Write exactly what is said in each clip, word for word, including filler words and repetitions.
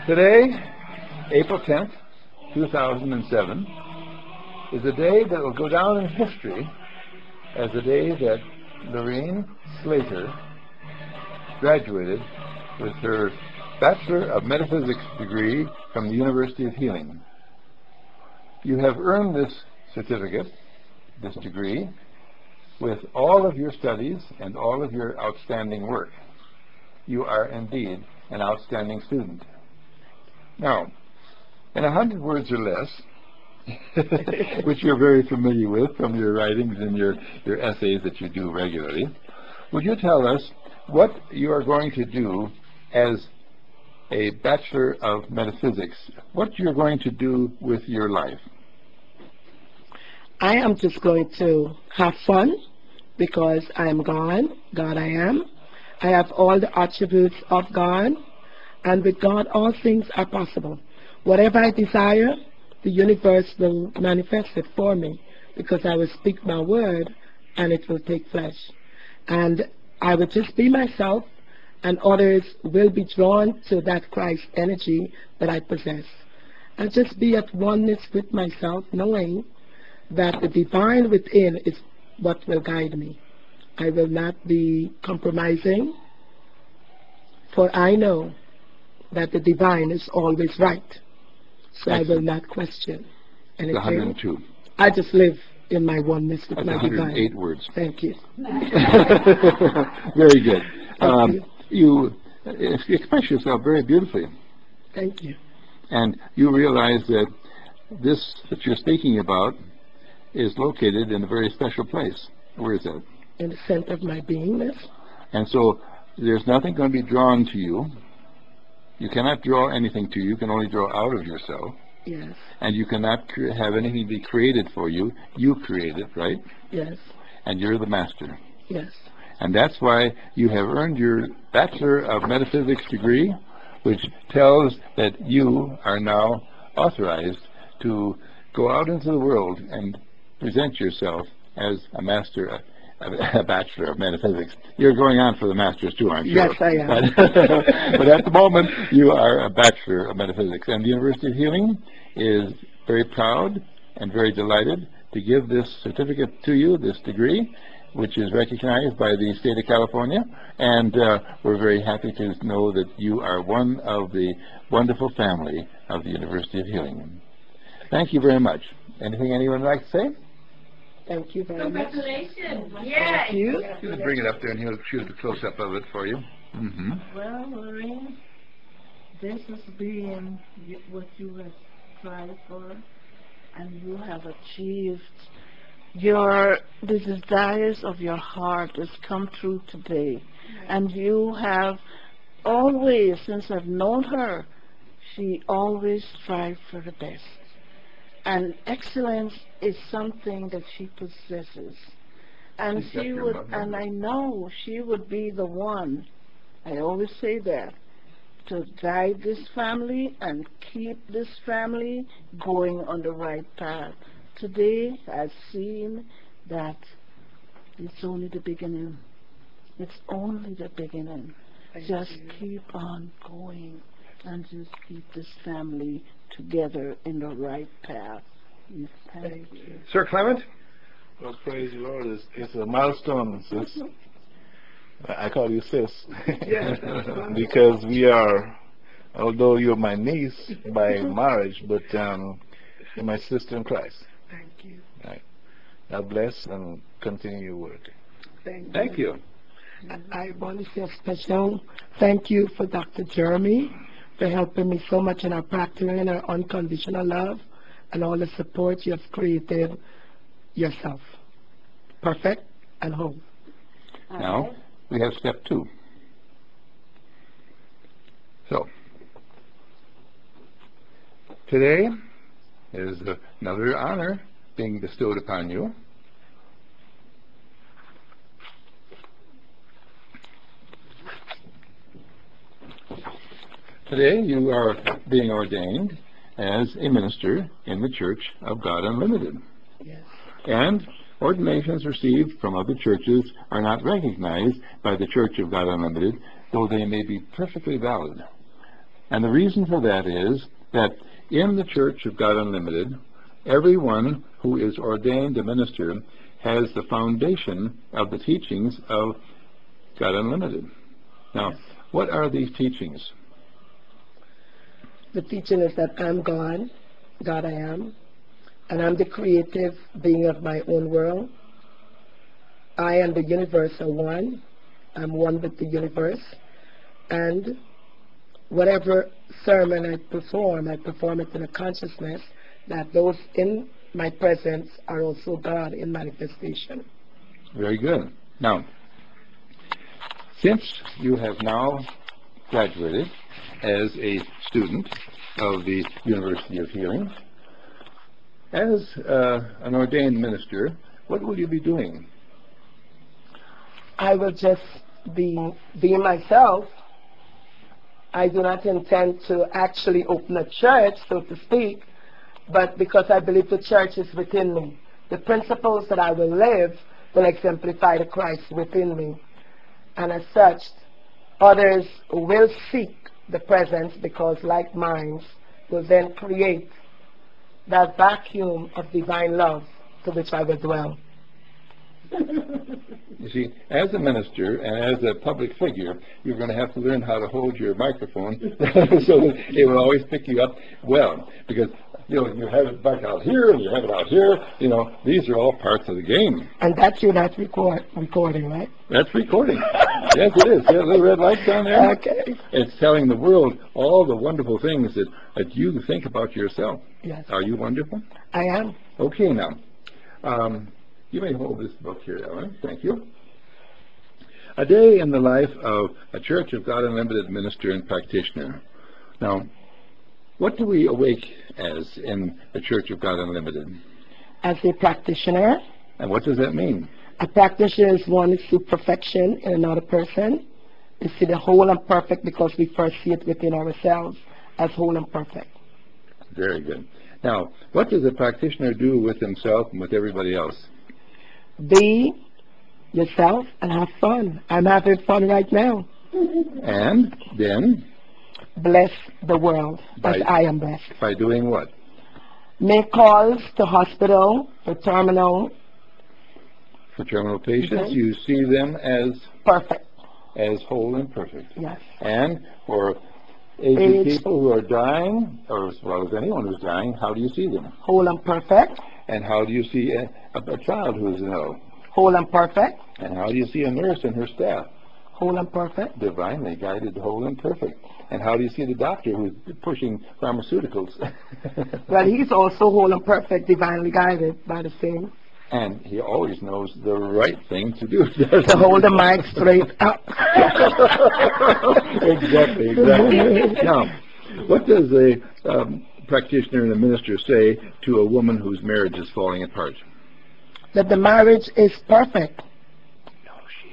Today, April tenth, two thousand seven, is a day that will go down in history as the day that Lorraine Slater graduated with her Bachelor of Metaphysics degree from the University of Healing. You have earned this certificate, this degree, with all of your studies and all of your outstanding work. You are indeed an outstanding student. Now, in a hundred words or less, which you're very familiar with from your writings and your, your essays that you do regularly, would you tell us what you are going to do as a Bachelor of Metaphysics, what you're going to do with your life? I am just going to have fun because I am God, God I am. I have all the attributes of God, and with God all things are possible. Whatever I desire, the universe will manifest it for me because I will speak my word and it will take flesh. And I will just be myself, and others will be drawn to that Christ energy that I possess. And just be at oneness with myself, knowing that the divine within is what will guide me. I will not be compromising, for I know that the divine is always right. So I will not question anything. one hundred two. I just live in my oneness with That's my one hundred eight divine. words. Thank you. Very good. Thank Um, you. you uh, express yourself very beautifully. Thank you. And you realize that this that you're speaking about is located in a very special place. Where is that? In the center of my beingness. And so there's nothing going to be drawn to you. You cannot draw anything to you. You can only draw out of yourself. Yes. And you cannot cre- have anything be created for you. You create it, right? Yes. And you're the master. Yes. And that's why you have earned your Bachelor of Metaphysics degree, which tells that you are now authorized to go out into the world and present yourself as a master, a, a Bachelor of Metaphysics. You're going on for the masters too, aren't you? Yes, I am. But, but at the moment, you are a Bachelor of Metaphysics. And the University of Healing is very proud and very delighted to give this certificate to you, this degree, which is recognized by the state of California. And uh, we're very happy to know that you are one of the wonderful family of the University of Healing. Thank you very much. Anything anyone would like to say? Thank you very much. Congratulations. Thank Yes. you. You can bring it up there and he'll shoot a close-up of it for you. Mm-hmm. Well, Lorraine, this has been y- what you have tried for, and you have achieved. Your the desires of your heart has come true today, and you have always, since I've known her, she always strived for the best. And excellence is something that she possesses. And She's got she your would, mother. and I know she would be the one, I always say that, to guide this family and keep this family going on the right path. Today, I've seen that it's only the beginning. It's only the beginning. Thank Just you. keep on going and just keep this family together in the right path. Thank, Thank you. you. Sir Clement? Well, praise the Lord. It's, it's a milestone, sis. I I call you sis. Yes, that's fine. Because we are, although you're my niece by marriage, but um, you're my sister in Christ. Thank you. Right. God bless and continue your work. Thank you. Thank you. I, I want to say a special thank you for Doctor Jeremy for helping me so much in our practicing our unconditional love and all the support you have created yourself. Perfect and whole. Now, we have step two. So, today is another honor being bestowed upon you. Today, you are being ordained as a minister in the Church of God Unlimited. Yes. And ordinations received from other churches are not recognized by the Church of God Unlimited, though they may be perfectly valid. And the reason for that is that in the Church of God Unlimited, everyone who is ordained a minister has the foundation of the teachings of God Unlimited. Now, what are these teachings? The teaching is that I'm God, God I am, and I'm the creative being of my own world. I and the universe are one. I'm one with the universe. And whatever sermon I perform, I perform it in a consciousness that those in my presence are also God in manifestation. Very good. Now, since you have now graduated as a student of the University of Healing, as uh, an ordained minister, what will you be doing? I will just be being myself. I do not intend to actually open a church, so to speak, but because I believe the church is within me. The principles that I will live will exemplify the Christ within me. And as such, others will seek the presence because like minds will then create that vacuum of divine love to which I will dwell. You see, as a minister and as a public figure, you're going to have to learn how to hold your microphone so that it will always pick you up well. Because, you know, you have it back out here and you have it out here. You know, these are all parts of the game. And that's you not record, recording, right? That's recording. Yes, it is. See that little red light down there? Okay. It's telling the world all the wonderful things that, that you think about yourself. Yes. Are you wonderful? I am. Okay, now. Um, You may hold this book here, Ellen. Thank you. A day in the life of a Church of God Unlimited minister and practitioner. Now, what do we awake as in the Church of God Unlimited? As a practitioner, And what does that mean? a practitioner is one who sees perfection in another person. We see the whole and perfect because we first see it within ourselves as whole and perfect. Very good. Now, what does a practitioner do with himself and with everybody else? Be yourself and have fun. I'm having fun right now. And then, Bless the world By- as I am blessed. by doing what? Make calls to hospital, for terminal, For terminal patients, Mhm. you see them as perfect. as whole and perfect. Yes. And for aged Aged. people who are dying, or as well as anyone who's dying, how do you see them? Whole and perfect. And how do you see a, a, a child who is ill? Whole and perfect. And how do you see a nurse and her staff? Whole and perfect. Divinely guided, whole and perfect. And how do you see the doctor who's pushing pharmaceuticals? Well, he's also whole and perfect, divinely guided by the same. And he always knows the right thing to do. To hold the mic straight up. Exactly, exactly. Now, what does a um, practitioner and a minister say to a woman whose marriage is falling apart? That the marriage is perfect. No, she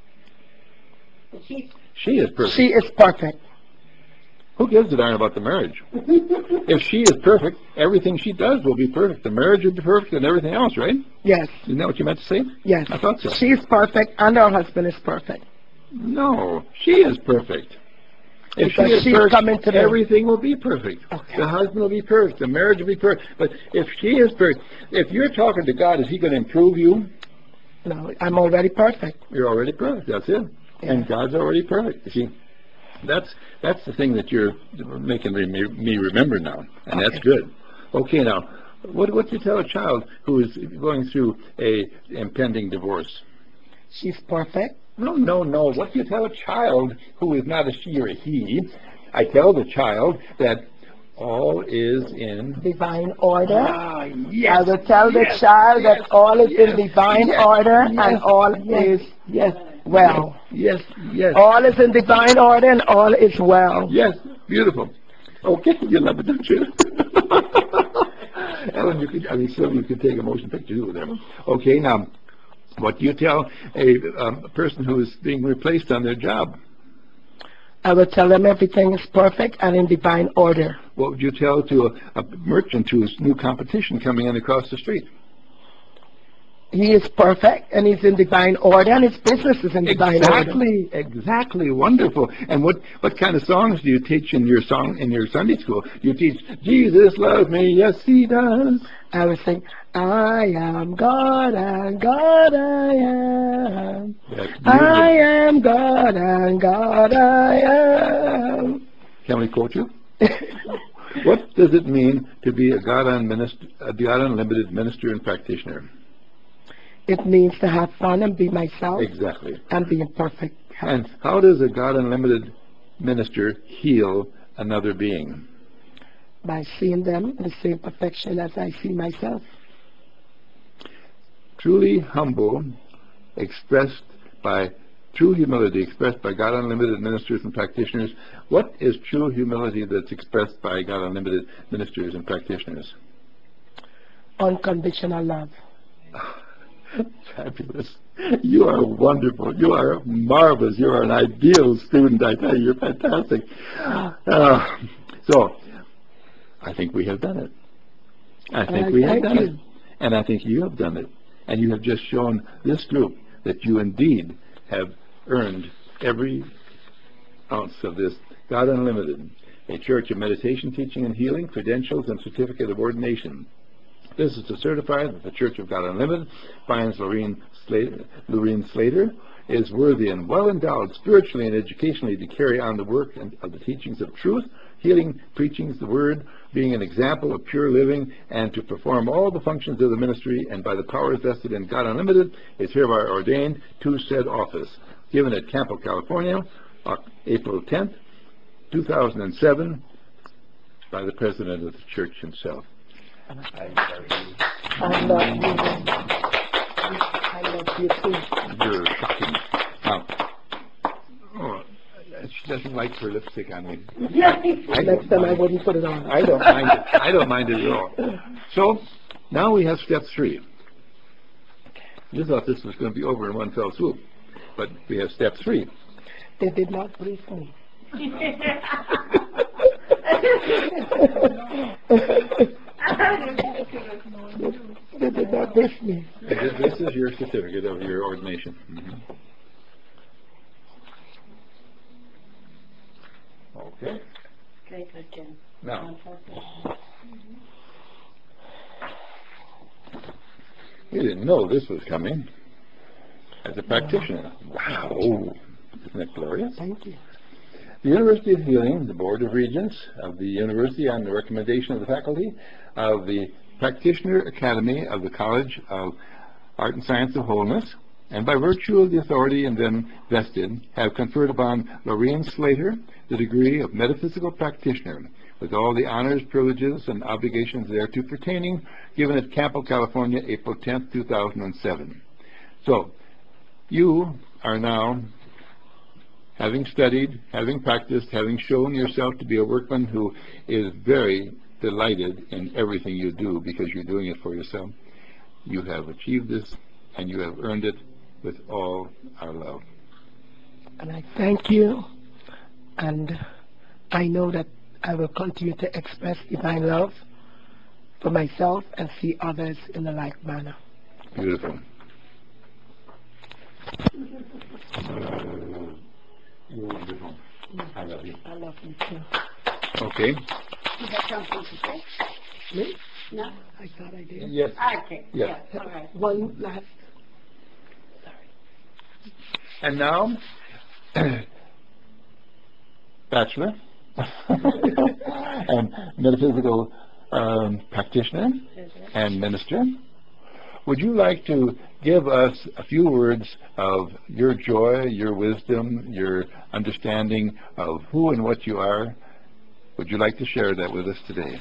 is. She is perfect. She is perfect. Who gives a darn about the marriage? If she is perfect, everything she does will be perfect. The marriage will be perfect and everything else, right? Yes. Isn't that what you meant to say? Yes. I thought so. She is perfect and her husband is perfect. No, she is perfect. If Because she is she's perfect, coming to them. everything will be perfect. Okay. The husband will be perfect. The marriage will be perfect. But if she is perfect, if you're talking to God, is he going to improve you? No, I'm already perfect. You're already perfect. That's it. Yeah. And God's already perfect. You see, that's that's the thing that you're making me, me remember now, and that's Okay. good. Okay, now, what what do you tell a child who is going through a impending divorce? She's perfect. No, no, no. What do you tell a child who is not a she or a he? I tell the child that all is in Divine order. Ah, yes. I will tell the yes, child yes, that all is yes, in divine yes, order yes, and all yes, is yes, well. Yes, yes, All is in divine order and all is well. yes. Beautiful. Okay, you love it, don't you? Ellen, you could, I mean, Sylvia, you could take a motion picture too with them. Okay, now, what do you tell a, um, a person who is being replaced on their job? I will tell them everything is perfect and in divine order. What would you tell to a, a merchant who has new competition coming in across the street? He is perfect, and he's in divine order, and his business is in divine order. Exactly, exactly, wonderful. And what, what kind of songs do you teach in your song in your Sunday school? You teach Jesus loves me, yes he does. I would sing, I am God, and God I am. That's I beautiful. am God, and God I am. Can we quote you? What does it mean to be a God, unminister, a God Unlimited minister and practitioner? It means to have fun and be myself Exactly. and be in perfect health. And how does a God Unlimited minister heal another being? By seeing them in the same perfection as I see myself. Truly humble, expressed by true humility, expressed by God Unlimited ministers and practitioners. What is true humility that's expressed by God Unlimited ministers and practitioners? Unconditional love. Fabulous. You are wonderful. You are marvelous. You are an ideal student. I tell you, you're fantastic. Uh, so, I think we have done it. I think Uh, we have thank done you. it. And I think you have done it. And you have just shown this group that you indeed have earned every ounce of this God Unlimited, a church of meditation, teaching, and healing, credentials, and certificate of ordination. This is to certify that the Church of God Unlimited finds Lorene Slater, Lorene Slater is worthy and well endowed spiritually and educationally to carry on the work and, of the teachings of truth, healing, preachings, the word, being an example of pure living, and to perform all the functions of the ministry, and by the powers vested in God Unlimited, is hereby ordained to said office. Given at Campo, California, April tenth, two thousand seven, by the President of the Church himself. I love you. I love you too. You're shocking. Now, oh, she doesn't like her lipstick on me. I Next time I mind. wouldn't put it on. I don't mind it. I don't mind it at all. So, now we have step three. You thought this was going to be over in one fell swoop, but we have step three. They did not brief me. They did not brief me. This, this is your certificate of your ordination. Mm-hmm. Okay. Okay, good, Jen. Now, you didn't know this was coming as a practitioner. Wow. Isn't that glorious? Thank you. The University of Healing, the Board of Regents of the University, on the recommendation of the faculty of the Practitioner Academy of the College of Art and Science of Wholeness, and by virtue of the authority in them vested, have conferred upon Lorene Slater the degree of Metaphysical Practitioner, with all the honors, privileges, and obligations thereto pertaining, given at Campo, California, April tenth, two thousand seven. So, you are now, having studied, having practiced, having shown yourself to be a workman who is very delighted in everything you do because you're doing it for yourself, you have achieved this and you have earned it with all our love. And I thank you, and I know that I will continue to express divine love for myself and see others in a like manner. Beautiful. You're wonderful. I love you. I love you too. Okay. You have something to say? Me? No? I thought I did. Yes. Okay. Yes. Yeah, all right. One last. And now, Bachelor and Metaphysical um, Practitioner and Minister, would you like to give us a few words of your joy, your wisdom, your understanding of who and what you are? Would you like to share that with us today?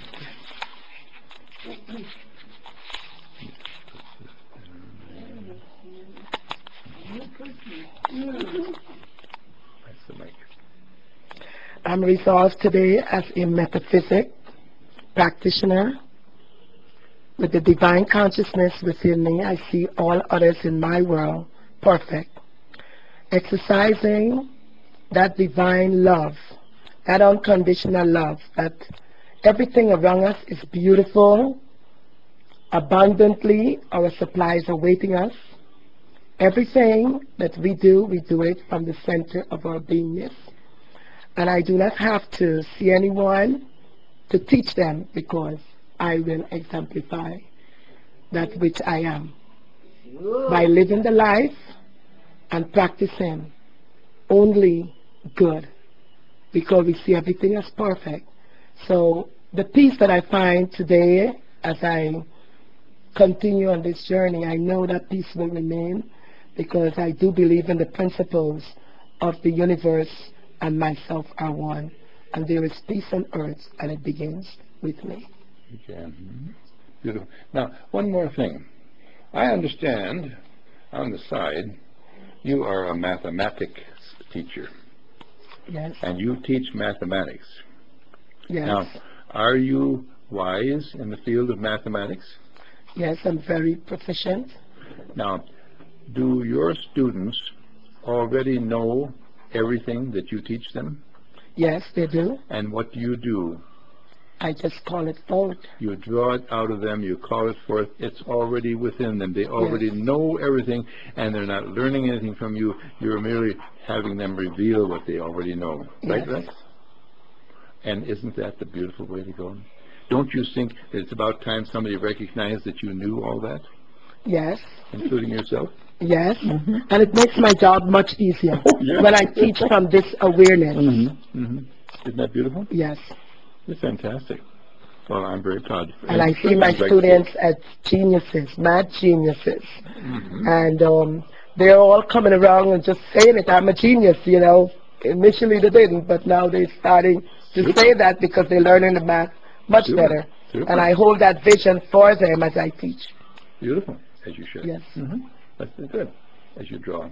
That's the mic. I'm resolved today as a metaphysic practitioner. With the divine consciousness within me, I see all others in my world perfect. Exercising that divine love, that unconditional love, that everything around us is beautiful, Abundantly, our supplies are waiting us. Everything that we do, we do it from the center of our beingness. And I do not have to see anyone to teach them, because I will exemplify that which I am by living the life and practicing only good, because we see everything as perfect. So the peace that I find today as I continue on this journey, I know that peace will remain, because I do believe in the principles of the universe and myself are one. And there is peace on earth, and it begins with me. Okay. Mm-hmm. Beautiful. Now, one more thing. I understand on the side you are a mathematics teacher. Yes. And you teach mathematics. Yes. Now, are you wise in the field of mathematics? Yes, I'm very proficient. Now, do your students already know everything that you teach them? Yes, they do. And what do you do? I just call it forth. You draw it out of them, you call it forth, it's already within them. They already Yes. know everything, and they're not learning anything from you. You're merely having them reveal what they already know. Right, Yes. Rex? And isn't that the beautiful way to go? Don't you think that it's about time somebody recognized that you knew all that, Yes. including yourself? Yes. And it makes my job much easier Yeah. when I teach from this awareness. Mm-hmm. Mm-hmm. Isn't that beautiful? Yes. It's fantastic. Well, I'm very proud. And I see my students as geniuses, mad geniuses. Mm-hmm. And um, they're all coming around and just saying it. I'm a genius, you know. Initially they didn't, but now they're starting to Super. say that because they're learning the math much Super. better. Super. And I hold that vision for them as I teach. Beautiful, as you should. Yes. Mm-hmm. That's good. As you draw,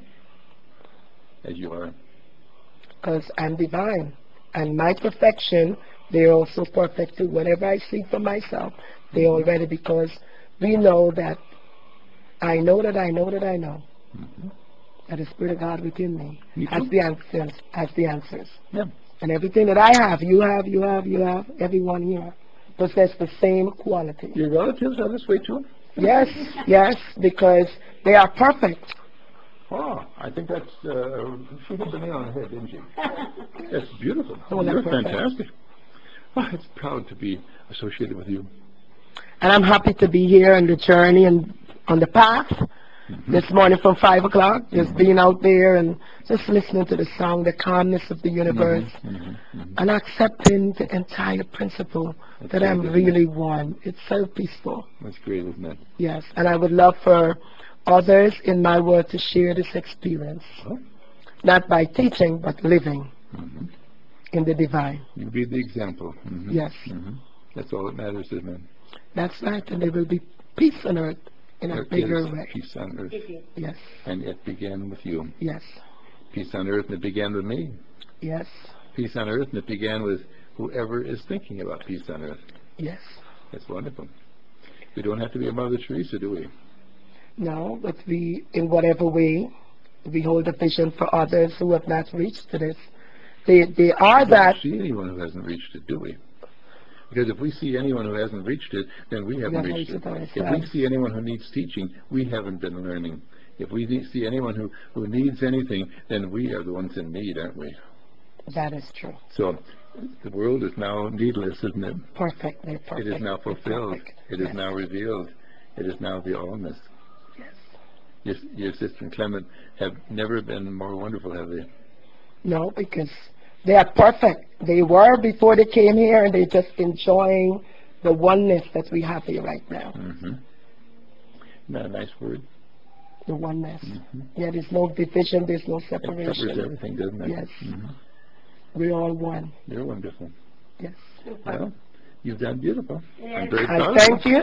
as you are. Because I'm divine. And my perfection, they're also perfect too. Whatever I see for myself, they already, because we know that I know that I know that I know Mm-hmm. that the Spirit of God within me Me has too. the answers, has the answers. Yeah. And everything that I have, you have, you have, you have, everyone here possess the same quality. Your relatives are this way too? Yes, yes, because they are perfect. Oh, I think that's, uh, she hit the nail on the head, didn't she? That's beautiful. Oh, they're You're perfect. fantastic. Oh, it's proud to be associated with you. And I'm happy to be here on the journey and on the path. Mm-hmm. This morning from five o'clock, just being out there and just listening to the song, the calmness of the universe, Mm-hmm. Mm-hmm. and accepting the entire principle That's that great, I'm isn't really it? one. It's so peaceful. That's great, isn't it? Yes, and I would love for others in my world to share this experience, Oh. not by teaching, but living Mm-hmm. in the divine. You be the example. Mm-hmm. Yes, Mm-hmm. That's all that matters, isn't it? that's right, and there will be peace on earth in a There bigger is way. peace on earth, Yes, and it began with you. yes, Peace on earth, and it began with me. yes, Peace on earth, and it began with whoever is thinking about peace on earth. yes. That's wonderful. We don't have to be a Mother Teresa, do we? No, but we, in whatever way, we hold a vision for others who have not reached to this. They, they are We that. don't see anyone who hasn't reached it, do we? Because if we see anyone who hasn't reached it, then we haven't haven't reached reached it. it If we ourselves. see anyone who needs teaching, we haven't been learning. If we ne- see anyone who, who needs anything, then we are the ones in need, aren't we? That is true. So the world is now needless, isn't it? Perfectly perfect. It is now fulfilled. Perfect. It is Yes. now revealed. It is now the allness. Yes. Your, your sister and Clement have never been more wonderful, have they? No, because they are perfect. They were before they came here, and they're just enjoying the oneness that we have here right now. Mm-hmm. Isn't that a nice word? The oneness. Mm-hmm. Yeah, there's no division, there's no It covers separation. everything, doesn't it? Yes. Mm-hmm. We're all one. You're wonderful. Yes. Well, you've done beautiful. I'm very I proud of thank you. you.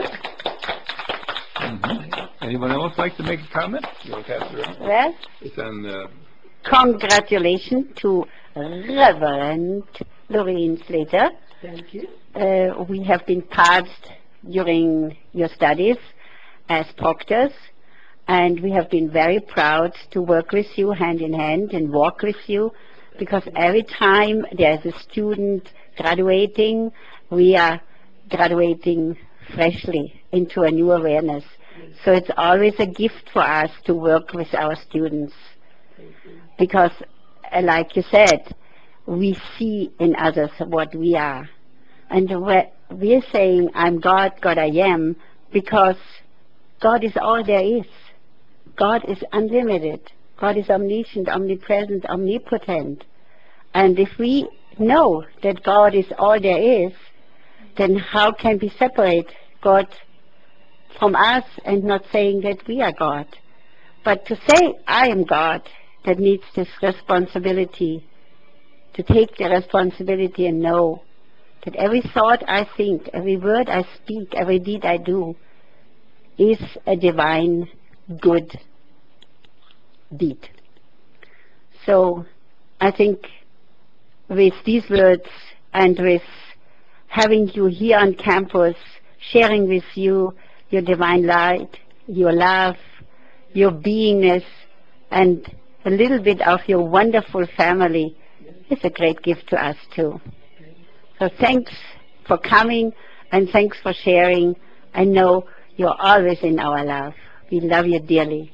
Mm-hmm. Anyone else like to make a comment? You want to pass it around? Well, It's on. Uh, congratulations to Reverend Lorraine Slater. Thank you. Uh, we have been passed during your studies as proctors, and we have been very proud to work with you hand in hand and walk with you, because every time there's a student graduating, we are graduating freshly into a new awareness. So it's always a gift for us to work with our students. Because, uh, like you said, we see in others what we are. And we're, we're saying, I'm God, God I am, because God is all there is. God is unlimited. God is omniscient, omnipresent, omnipotent. And if we know that God is all there is, then how can we separate God from us and not saying that we are God? But to say, I am God, that needs this responsibility, to take the responsibility and know that every thought I think, every word I speak, every deed I do is a divine good deed. So I think with these words and with having you here on campus, sharing with you your divine light, your love, your beingness, and a little bit of your wonderful family is a great gift to us too. So thanks for coming and thanks for sharing. I know you're always in our love. We love you dearly.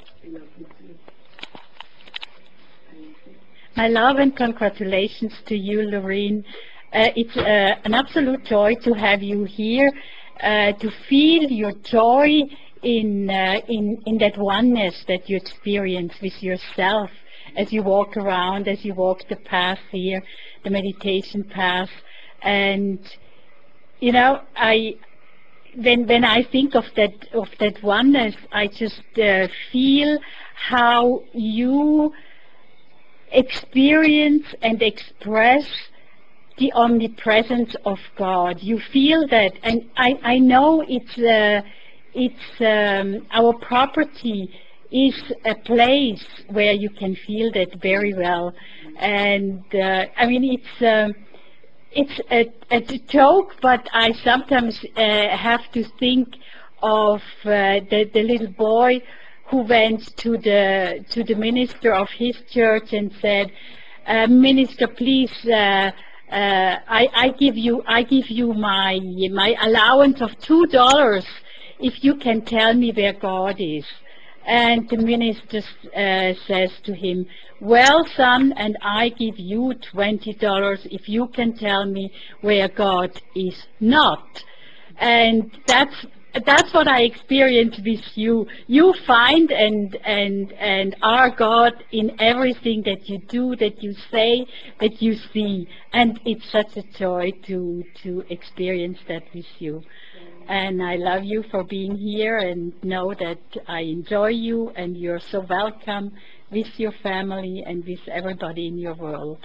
My love and congratulations to you, Lorene. Uh, it's uh, an absolute joy to have you here, uh, to feel your joy in, uh, in, in that oneness that you experience with yourself as you walk around, as you walk the path here, the meditation path. And, you know, I, when, when I think of that, of that oneness, I just uh, feel how you experience and express the omnipresence of God. You feel that, and I, I know it's uh, it's um, our property is a place where you can feel that very well. And uh, I mean, it's um, it's a, a joke, but I sometimes uh, have to think of uh, the, the little boy who went to the to the minister of his church and said, uh, "Minister, please, uh, uh, I, I give you I give you my my allowance of two dollars if you can tell me where God is." And the minister uh, says to him, "Well, son, and I give you twenty dollars if you can tell me where God is not." And that's that's what I experience with you. You find and and and are God in everything that you do, that you say, that you see, and it's such a joy to to experience that with you. And I love you for being here, and know that I enjoy you, and you're so welcome with your family and with everybody in your world.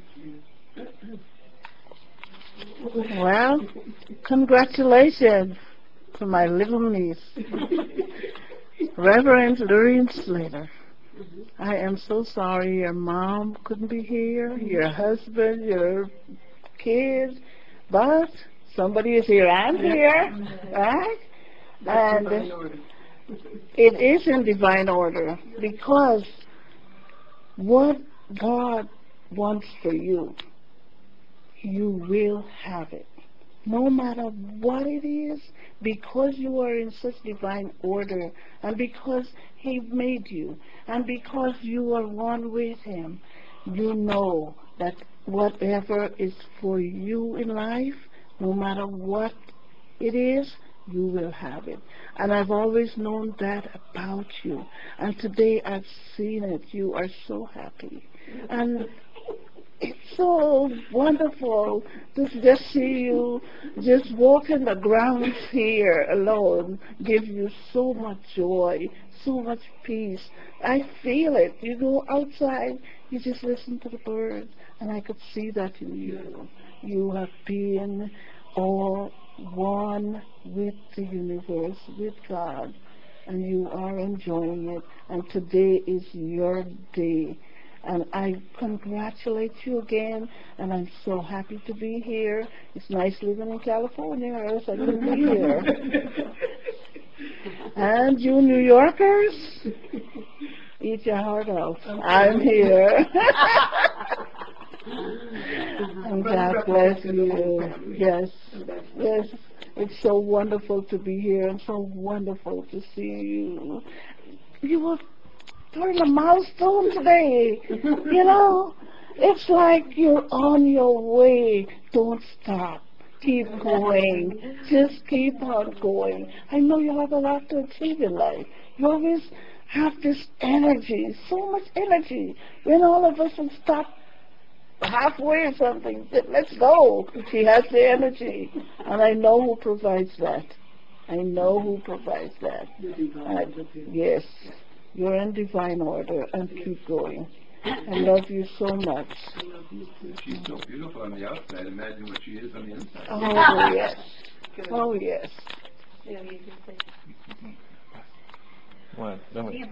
Well, congratulations to my little niece, Reverend Lorene Slater. I am so sorry your mom couldn't be here, your husband, your kids, but somebody is here. I'm here, right? And it is in divine order, because what God wants for you, you will have it. No matter what it is, because you are in such divine order, and because He made you, and because you are one with Him, you know that whatever is for you in life, no matter what it is, you will have it. And I've always known that about you. And today I've seen it. You are so happy. And it's so wonderful to just see you just walking the grounds here alone. Give you so much joy, so much peace. I feel it. You go outside, you just listen to the birds, and I could see that in you. You have been all one with the universe, with God, and you are enjoying it. And today is your day. And I congratulate you again, and I'm so happy to be here. It's nice living in California, or else I couldn't be here. And you New Yorkers, eat your heart out. I'm here. And God bless you. Yes, yes. It's so wonderful to be here and so wonderful to see you. You were during a milestone today. You know, it's like you're on your way. Don't stop. Keep going. Just keep on going. I know you have a lot to achieve in life. You always have this energy, so much energy. When all of us would stop halfway or something, said, let's go. She has the energy. And I know who provides that. I know who provides that. I, yes, you're in divine order, and keep going. I love you so much. She's so beautiful on the outside. Imagine what she is on the inside. Oh, yes. Oh, yes. What? Let me.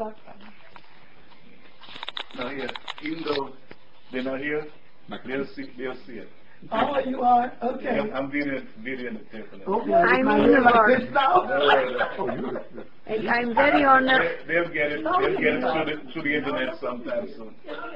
No, yeah. Even though they're not here, they'll see. They'll see it. Oh, you are? Okay. I'm, I'm videoing, videoing the tape. Okay. I'm Am I in here the like Lord. this now? And I'm very honored. They, they'll get it. They'll get it through the, through the internet sometime soon.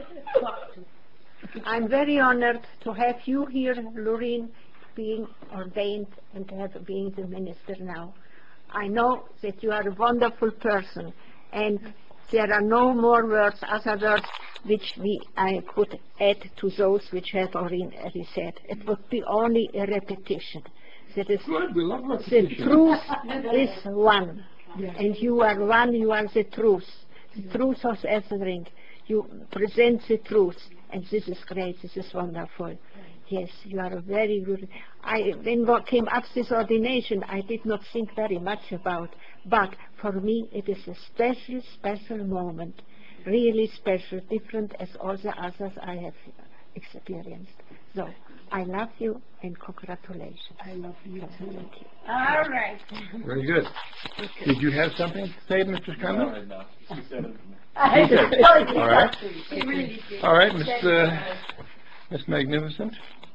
I'm very honored to have you here, Lorraine, being ordained and to have being the minister now. I know that you are a wonderful person, and there are no more words, other words, which we I could add to those which have already said. It would be only a repetition. That is, Good, we love the repetition. truth is one, and you are one. You are the truth. The truth of everything. You present the truth, and this is great. This is wonderful. Yes, you are a very good. I when what came up this ordination, I did not think very much about, but for me it is a special, special moment, really special, different as all the others I have experienced. So I love you and congratulations. I love you too. Thank you. All right. Very good. Did you have something to say, Mister Not Scanlon? right now. She said it. He said it. All right. She really did. All right, Miss Uh, Miss Magnificent.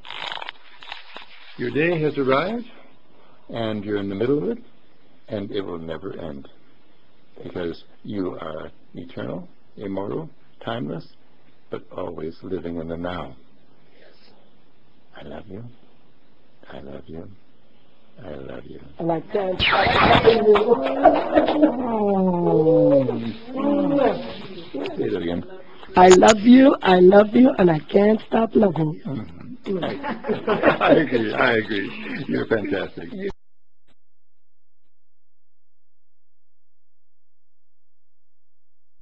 Your day has arrived, and you're in the middle of it, and it will never end, because you are eternal, immortal, timeless, but always living in the now. I love you. I love you. I love you. I like that. Say that again. I love you, I love you, and I can't stop loving you. Mhm. I agree. I agree. You're fantastic.